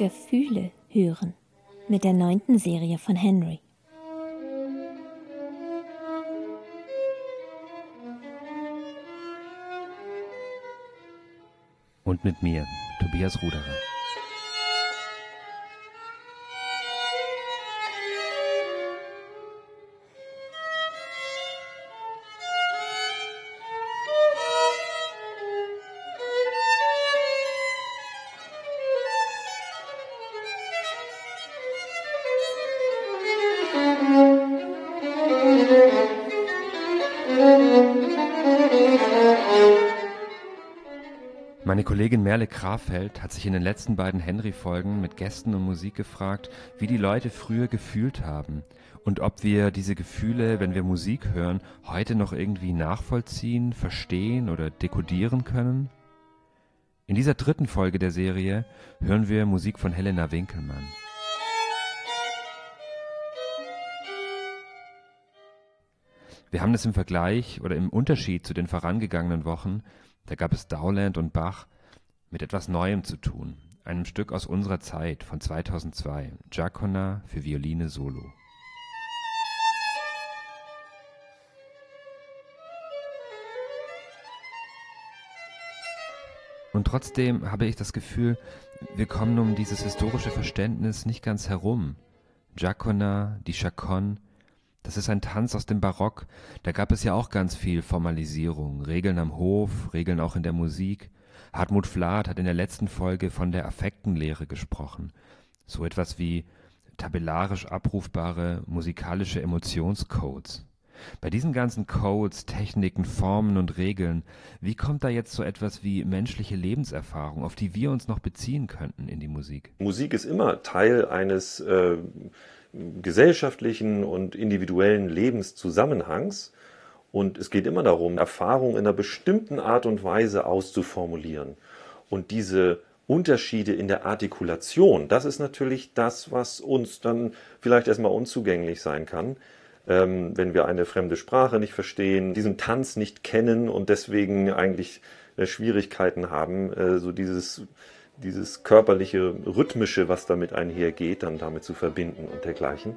Gefühle hören mit der 9. Serie von Henry. Und mit mir, Tobias Ruderer. Meine Kollegin Merle Krafeld hat sich in den letzten beiden Henry-Folgen mit Gästen und Musik gefragt, wie die Leute früher gefühlt haben und ob wir diese Gefühle, wenn wir Musik hören, heute noch irgendwie nachvollziehen, verstehen oder dekodieren können. In dieser 3. Folge der Serie hören wir Musik von Helena Winkelmann. Wir haben es im Vergleich oder im Unterschied zu den vorangegangenen Wochen, da gab es Dowland und Bach, mit etwas Neuem zu tun, einem Stück aus unserer Zeit von 2002, Giaconda für Violine Solo. Und trotzdem habe ich das Gefühl, wir kommen um dieses historische Verständnis nicht ganz herum. Giaconda, die Chaconne, das ist ein Tanz aus dem Barock, da gab es ja auch ganz viel Formalisierung, Regeln am Hof, Regeln auch in der Musik. Hartmut Flath hat in der letzten Folge von der Affektenlehre gesprochen, so etwas wie tabellarisch abrufbare musikalische Emotionscodes. Bei diesen ganzen Codes, Techniken, Formen und Regeln, wie kommt da jetzt so etwas wie menschliche Lebenserfahrung, auf die wir uns noch beziehen könnten in die Musik? Musik ist immer Teil eines gesellschaftlichen und individuellen Lebenszusammenhangs. Und es geht immer darum, Erfahrung in einer bestimmten Art und Weise auszuformulieren. Und diese Unterschiede in der Artikulation, das ist natürlich das, was uns dann vielleicht erstmal unzugänglich sein kann, wenn wir eine fremde Sprache nicht verstehen, diesen Tanz nicht kennen und deswegen eigentlich Schwierigkeiten haben, so dieses körperliche, rhythmische, was damit einhergeht, dann damit zu verbinden und dergleichen.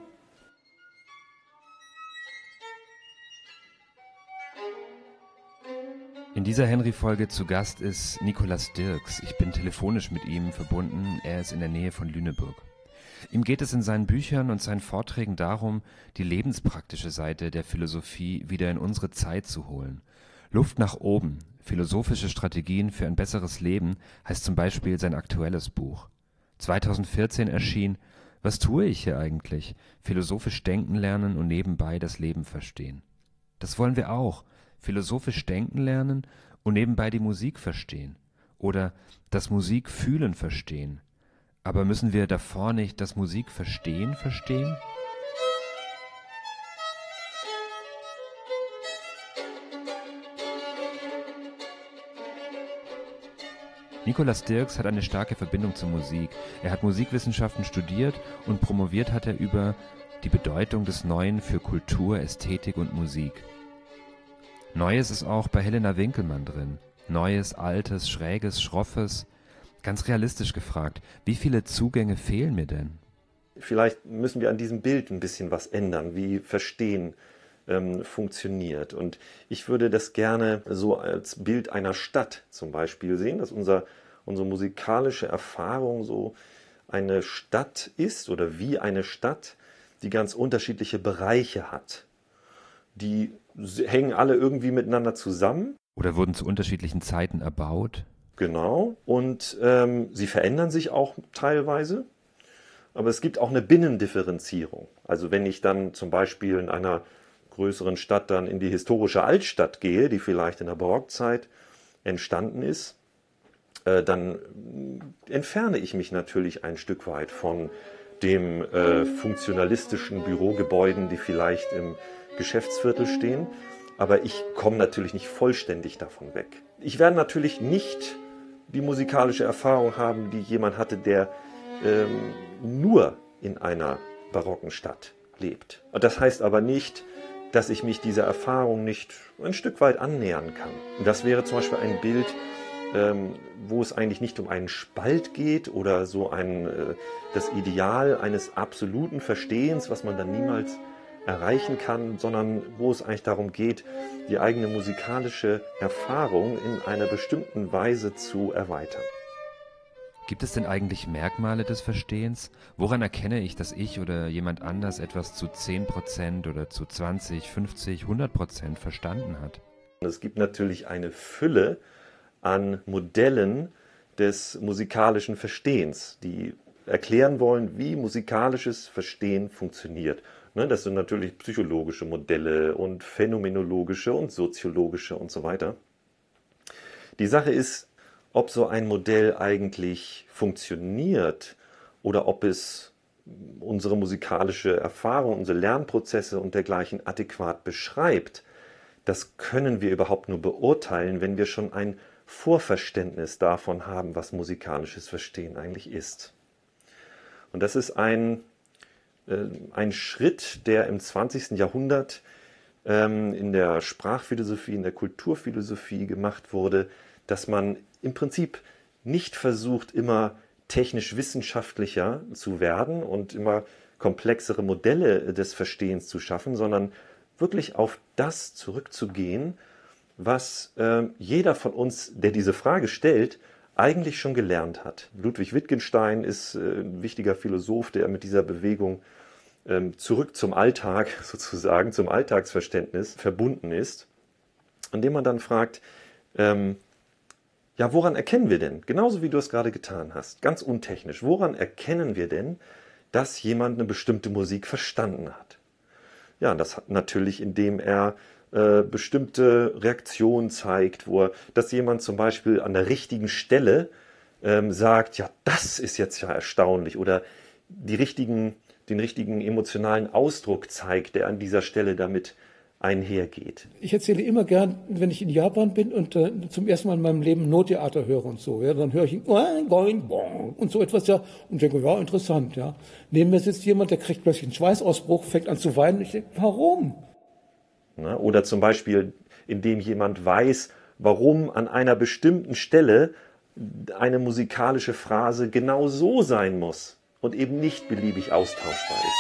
In dieser Henry-Folge zu Gast ist Nicolas Dirks. Ich bin telefonisch mit ihm verbunden. Er ist in der Nähe von Lüneburg. Ihm geht es in seinen Büchern und seinen Vorträgen darum, die lebenspraktische Seite der Philosophie wieder in unsere Zeit zu holen. Luft nach oben, philosophische Strategien für ein besseres Leben, heißt zum Beispiel sein aktuelles Buch. 2014 erschien Was tue ich hier eigentlich? Philosophisch denken lernen und nebenbei das Leben verstehen. Das wollen wir auch. Philosophisch denken lernen und nebenbei die Musik verstehen. Oder das Musikfühlen verstehen. Aber müssen wir davor nicht das Musikverstehen verstehen? Nicolas Dirks hat eine starke Verbindung zur Musik. Er hat Musikwissenschaften studiert und promoviert hat er über die Bedeutung des Neuen für Kultur, Ästhetik und Musik. Neues ist auch bei Helena Winkelmann drin. Neues, Altes, Schräges, Schroffes. Ganz realistisch gefragt, wie viele Zugänge fehlen mir denn? Vielleicht müssen wir an diesem Bild ein bisschen was ändern, wie Verstehen funktioniert. Und ich würde das gerne so als Bild einer Stadt zum Beispiel sehen, dass unsere musikalische Erfahrung so eine Stadt ist oder wie eine Stadt, die ganz unterschiedliche Bereiche hat. Die hängen alle irgendwie miteinander zusammen. Oder wurden zu unterschiedlichen Zeiten erbaut? Genau. Und sie verändern sich auch teilweise. Aber es gibt auch eine Binnendifferenzierung. Also wenn ich dann zum Beispiel in einer größeren Stadt dann in die historische Altstadt gehe, die vielleicht in der Barockzeit entstanden ist, dann entferne ich mich natürlich ein Stück weit von dem funktionalistischen Bürogebäuden, die vielleicht im Geschäftsviertel stehen. Aber ich komme natürlich nicht vollständig davon weg. Ich werde natürlich nicht die musikalische Erfahrung haben, die jemand hatte, der nur in einer barocken Stadt lebt. Und das heißt aber nicht, dass ich mich dieser Erfahrung nicht ein Stück weit annähern kann. Und das wäre zum Beispiel ein Bild, wo es eigentlich nicht um einen Spalt geht oder so das Ideal eines absoluten Verstehens, was man dann niemals erreichen kann, sondern wo es eigentlich darum geht, die eigene musikalische Erfahrung in einer bestimmten Weise zu erweitern. Gibt es denn eigentlich Merkmale des Verstehens? Woran erkenne ich, dass ich oder jemand anders etwas zu 10% oder zu 20, 50, 100% verstanden hat? Es gibt natürlich eine Fülle an Modellen des musikalischen Verstehens, die erklären wollen, wie musikalisches Verstehen funktioniert. Das sind natürlich psychologische Modelle und phänomenologische und soziologische und so weiter. Die Sache ist, ob so ein Modell eigentlich funktioniert oder ob es unsere musikalische Erfahrung, unsere Lernprozesse und dergleichen adäquat beschreibt. Das können wir überhaupt nur beurteilen, wenn wir schon ein Vorverständnis davon haben, was musikalisches Verstehen eigentlich ist. Und das ist ein Schritt, der im 20. Jahrhundert in der Sprachphilosophie, in der Kulturphilosophie gemacht wurde, dass man im Prinzip nicht versucht, immer technisch-wissenschaftlicher zu werden und immer komplexere Modelle des Verstehens zu schaffen, sondern wirklich auf das zurückzugehen, was jeder von uns, der diese Frage stellt, eigentlich schon gelernt hat. Ludwig Wittgenstein ist ein wichtiger Philosoph, der mit dieser Bewegung zurück zum Alltag sozusagen, zum Alltagsverständnis verbunden ist, indem man dann fragt, ja, woran erkennen wir denn, genauso wie du es gerade getan hast, ganz untechnisch, woran erkennen wir denn, dass jemand eine bestimmte Musik verstanden hat? Ja, das hat natürlich, indem er bestimmte Reaktionen zeigt, dass jemand zum Beispiel an der richtigen Stelle sagt, ja, das ist jetzt ja erstaunlich, oder den richtigen emotionalen Ausdruck zeigt, der an dieser Stelle damit einhergeht. Ich erzähle immer gern, wenn ich in Japan bin und zum ersten Mal in meinem Leben Nottheater höre und so, ja, dann höre ich und so etwas, ja, und denke, ja, interessant, ja. Neben mir sitzt jemand, der kriegt plötzlich einen Schweißausbruch, fängt an zu weinen, ich denke, warum? Oder zum Beispiel, indem jemand weiß, warum an einer bestimmten Stelle eine musikalische Phrase genau so sein muss und eben nicht beliebig austauschbar ist.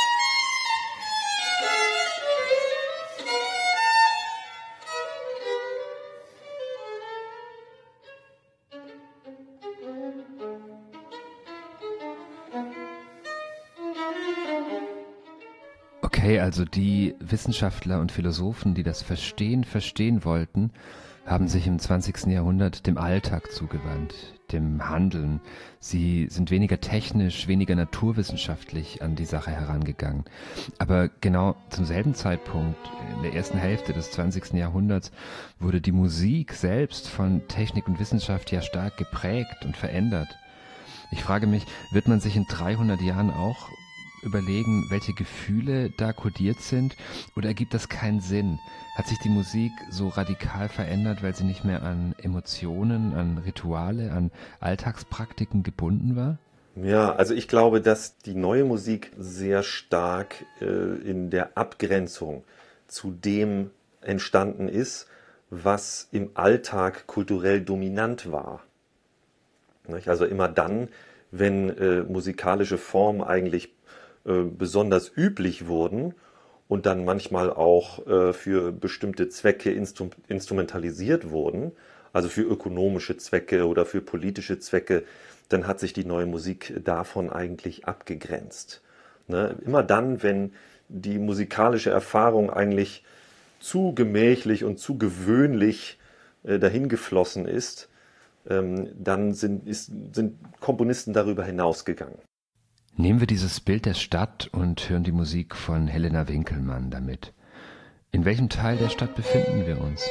Okay, also die Wissenschaftler und Philosophen, die das verstehen wollten, haben sich im 20. Jahrhundert dem Alltag zugewandt, dem Handeln. Sie sind weniger technisch, weniger naturwissenschaftlich an die Sache herangegangen. Aber genau zum selben Zeitpunkt, in der ersten Hälfte des 20. Jahrhunderts, wurde die Musik selbst von Technik und Wissenschaft ja stark geprägt und verändert. Ich frage mich, wird man sich in 300 Jahren auch überlegen, welche Gefühle da kodiert sind, oder ergibt das keinen Sinn? Hat sich die Musik so radikal verändert, weil sie nicht mehr an Emotionen, an Rituale, an Alltagspraktiken gebunden war? Ja, also ich glaube, dass die neue Musik sehr stark in der Abgrenzung zu dem entstanden ist, was im Alltag kulturell dominant war. Also immer dann, wenn musikalische Formen eigentlich besonders üblich wurden und dann manchmal auch für bestimmte Zwecke instrumentalisiert wurden, also für ökonomische Zwecke oder für politische Zwecke, dann hat sich die neue Musik davon eigentlich abgegrenzt. Immer dann, wenn die musikalische Erfahrung eigentlich zu gemächlich und zu gewöhnlich dahingeflossen ist, dann sind Komponisten darüber hinausgegangen. Nehmen wir dieses Bild der Stadt und hören die Musik von Helena Winkelmann damit. In welchem Teil der Stadt befinden wir uns?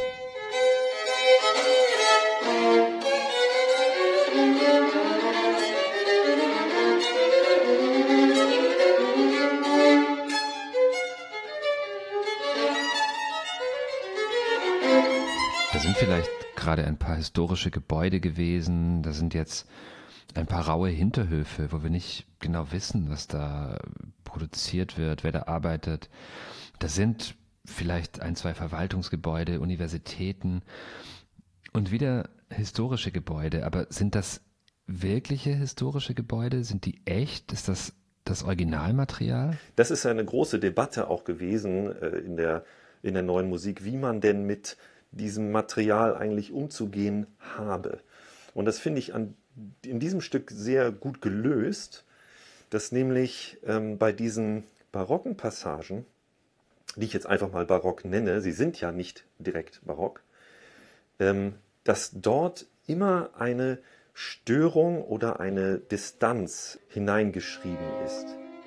Da sind vielleicht gerade ein paar historische Gebäude gewesen, da sind jetzt ein paar raue Hinterhöfe, wo wir nicht genau wissen, was da produziert wird, wer da arbeitet. Da sind vielleicht ein, zwei Verwaltungsgebäude, Universitäten. Und wieder historische Gebäude, aber sind das wirkliche historische Gebäude? Sind die echt? Ist das das Originalmaterial? Das ist eine große Debatte auch gewesen in der neuen Musik, wie man denn mit diesem Material eigentlich umzugehen habe. Und das finde ich in diesem Stück sehr gut gelöst, dass nämlich bei diesen barocken Passagen, die ich jetzt einfach mal barock nenne, sie sind ja nicht direkt barock, dass dort immer eine Störung oder eine Distanz hineingeschrieben ist.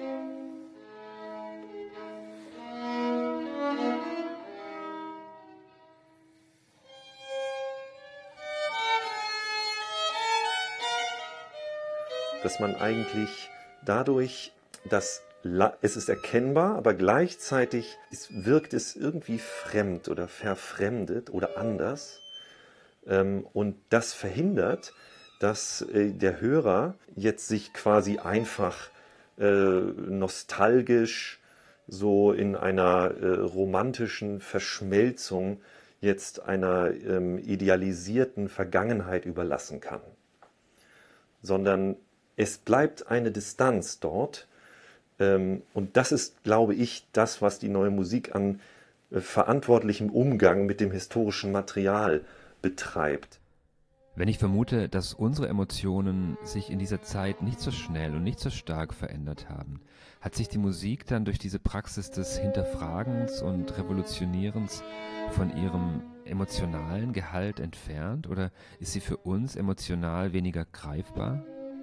Dass man eigentlich dadurch, es ist erkennbar, aber gleichzeitig wirkt es irgendwie fremd oder verfremdet oder anders. Und das verhindert, dass der Hörer jetzt sich quasi einfach nostalgisch so in einer romantischen Verschmelzung jetzt einer idealisierten Vergangenheit überlassen kann. Sondern es bleibt eine Distanz dort. Und das ist, glaube ich, das, was die neue Musik an verantwortlichem Umgang mit dem historischen Material betreibt. Wenn ich vermute, dass unsere Emotionen sich in dieser Zeit nicht so schnell und nicht so stark verändert haben, hat sich die Musik dann durch diese Praxis des Hinterfragens und Revolutionierens von ihrem emotionalen Gehalt entfernt oder ist sie für uns emotional weniger greifbar?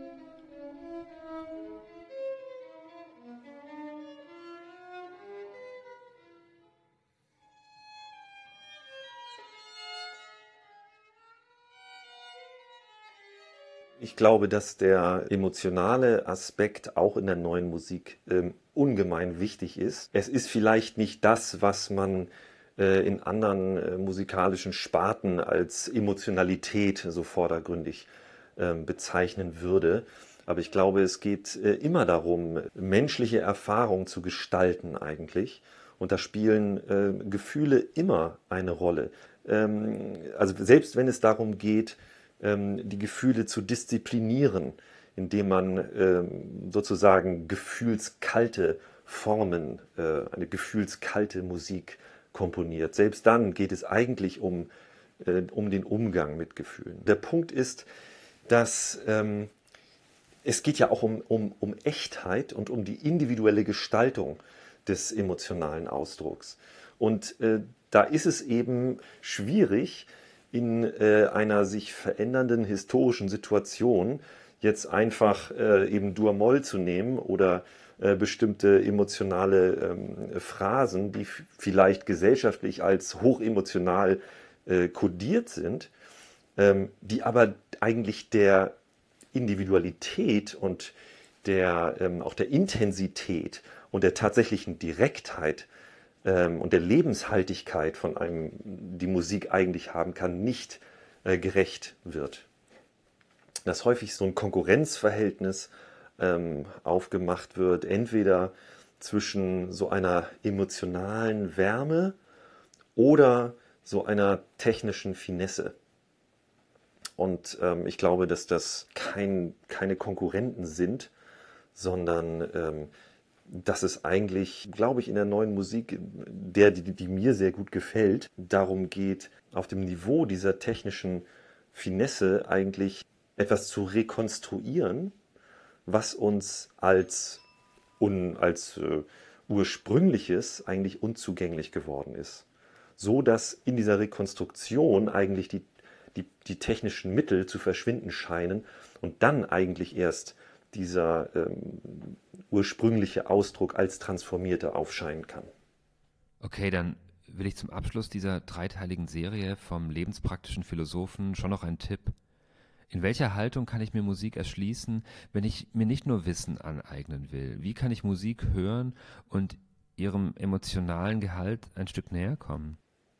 Ich glaube, dass der emotionale Aspekt auch in der neuen Musik ungemein wichtig ist. Es ist vielleicht nicht das, was man in anderen musikalischen Sparten als Emotionalität so vordergründig bezeichnen würde. Aber ich glaube, es geht immer darum, menschliche Erfahrung zu gestalten eigentlich. Und da spielen Gefühle immer eine Rolle. Also selbst wenn es darum geht, die Gefühle zu disziplinieren, indem man sozusagen gefühlskalte Formen, eine gefühlskalte Musik komponiert. Selbst dann geht es eigentlich um den Umgang mit Gefühlen. Der Punkt ist, dass es geht ja auch um Echtheit und um die individuelle Gestaltung des emotionalen Ausdrucks. Und da ist es eben schwierig, in einer sich verändernden historischen Situation jetzt einfach eben Dur-Moll zu nehmen oder bestimmte emotionale Phrasen, die vielleicht gesellschaftlich als hochemotional kodiert sind, die aber eigentlich der Individualität und auch der Intensität und der tatsächlichen Direktheit und der Lebenshaltigkeit von einem die Musik eigentlich haben kann, nicht gerecht wird. Dass häufig so ein Konkurrenzverhältnis aufgemacht wird, entweder zwischen so einer emotionalen Wärme oder so einer technischen Finesse. Und ich glaube, dass das keine Konkurrenten sind, sondern dass es eigentlich, glaube ich, in der neuen Musik, die mir sehr gut gefällt, darum geht, auf dem Niveau dieser technischen Finesse eigentlich etwas zu rekonstruieren, was uns als ursprüngliches eigentlich unzugänglich geworden ist. So dass in dieser Rekonstruktion eigentlich die technischen Mittel zu verschwinden scheinen und dann eigentlich erst dieser ursprüngliche Ausdruck als transformierter aufscheinen kann. Okay, dann will ich zum Abschluss dieser dreiteiligen Serie vom lebenspraktischen Philosophen schon noch einen Tipp. In welcher Haltung kann ich mir Musik erschließen, wenn ich mir nicht nur Wissen aneignen will? Wie kann ich Musik hören und ihrem emotionalen Gehalt ein Stück näher kommen?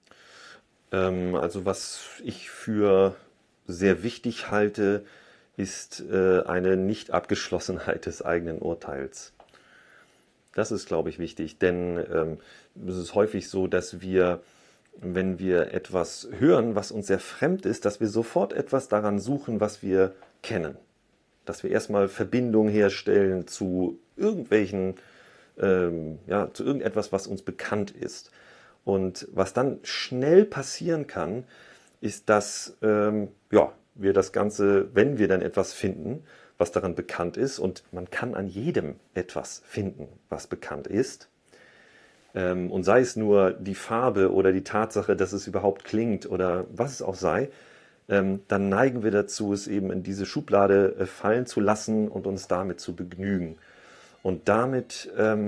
Also was ich für sehr wichtig halte, ist eine Nicht-Abgeschlossenheit des eigenen Urteils. Das ist, glaube ich, wichtig, denn es ist häufig so, dass wir wenn wir etwas hören, was uns sehr fremd ist, dass wir sofort etwas daran suchen, was wir kennen. Dass wir erstmal Verbindung herstellen zu irgendwelchen, zu irgendetwas, was uns bekannt ist. Und was dann schnell passieren kann, ist, dass wir das Ganze, wenn wir dann etwas finden, was daran bekannt ist, und man kann an jedem etwas finden, was bekannt ist, und sei es nur die Farbe oder die Tatsache, dass es überhaupt klingt oder was es auch sei, dann neigen wir dazu, es eben in diese Schublade fallen zu lassen und uns damit zu begnügen. Und damit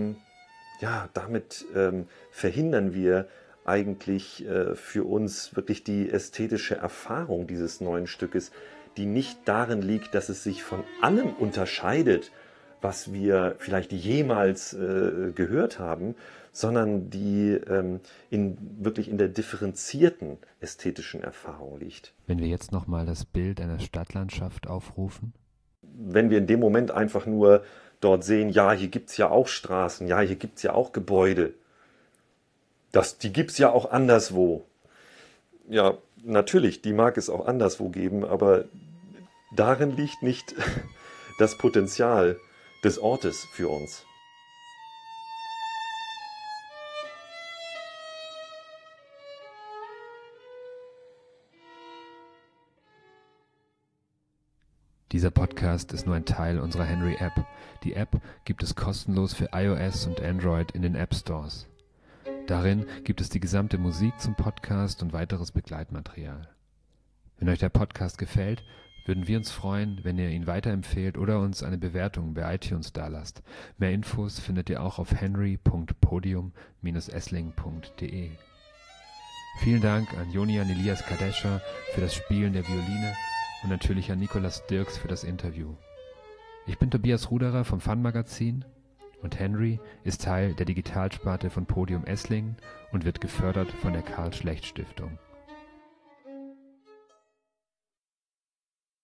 verhindern wir eigentlich für uns wirklich die ästhetische Erfahrung dieses neuen Stückes, die nicht darin liegt, dass es sich von allem unterscheidet, was wir vielleicht jemals gehört haben, sondern die wirklich in der differenzierten ästhetischen Erfahrung liegt. Wenn wir jetzt nochmal das Bild einer Stadtlandschaft aufrufen? Wenn wir in dem Moment einfach nur dort sehen, ja, hier gibt es ja auch Straßen, ja, hier gibt es ja auch Gebäude, die gibt es ja auch anderswo. Ja, natürlich, die mag es auch anderswo geben, aber darin liegt nicht das Potenzial des Ortes für uns. Dieser Podcast ist nur ein Teil unserer Henry-App. Die App gibt es kostenlos für iOS und Android in den App Stores. Darin gibt es die gesamte Musik zum Podcast und weiteres Begleitmaterial. Wenn euch der Podcast gefällt, würden wir uns freuen, wenn ihr ihn weiterempfehlt oder uns eine Bewertung bei iTunes dalasst. Mehr Infos findet ihr auch auf henry.podium-essling.de. Vielen Dank an Jonian Elias Kadescher für das Spielen der Violine und natürlich an Nicolas Dirks für das Interview. Ich bin Tobias Ruderer vom Fun-Magazin und Henry ist Teil der Digitalsparte von Podium Esslingen und wird gefördert von der Karl-Schlecht-Stiftung.